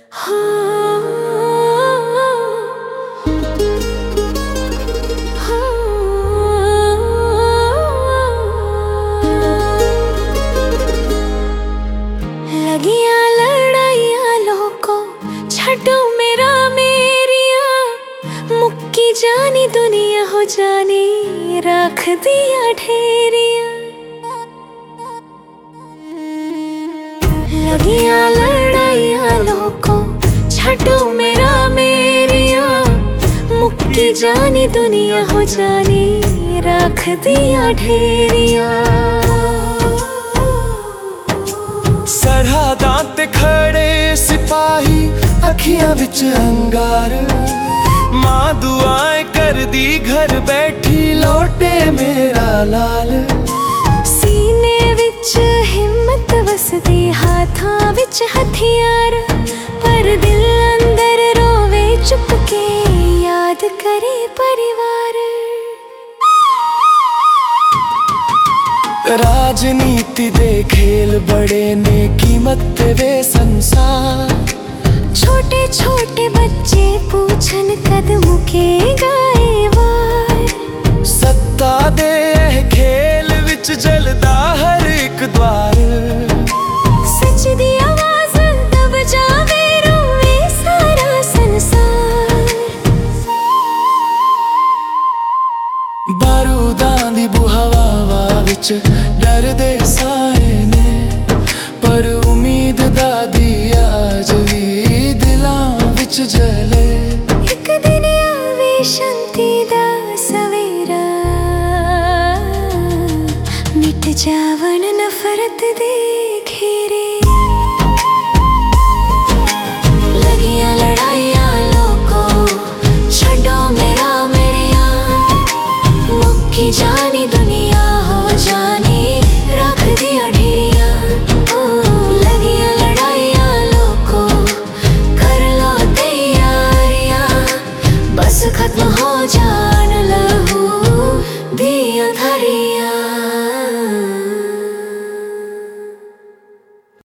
लगियां लड़ाइयां लोको छड्डो मेरा मेरिया, मुक्की जानी दुनिया हो जानी रख दिया ढेरिया। लगियां लड़ाइयां लोको छड्डो मेरा मेरिया, मुक्की जानी दुनिया हो जानी रख दिया ढेरिया। सरहदां ते खड़े सिपाही अखियां विच अंगार, मां दुआएं कर दी घर बैठी लौटे मेरा लाल। सीने विच हिम्मत वसदी हाथां विच हथियार, पर दिल अंदर रोवे चुप के याद करे परिवार। राजनीति दे खेल बड़े ने कीमत वे संसार, छोटे छोटे बच्चे पूछन कद मुकेगा ए वार। सत्ता दे खेल विच जलदा हर एक द्वार, सच दी आवाज दब जावे रोवे सारा संसार। बारूदां दी बुहवा विच डरदे साए ने, पर उम्मीद दा दिया अज भी दिलां विच जले। एक दिन आवे शांति दा सवेरा, मिट जावन नफरत दे घेरे। लगियां लड़ाइयां लोको छड्डो मेरा मेरिया, मुक्की जानी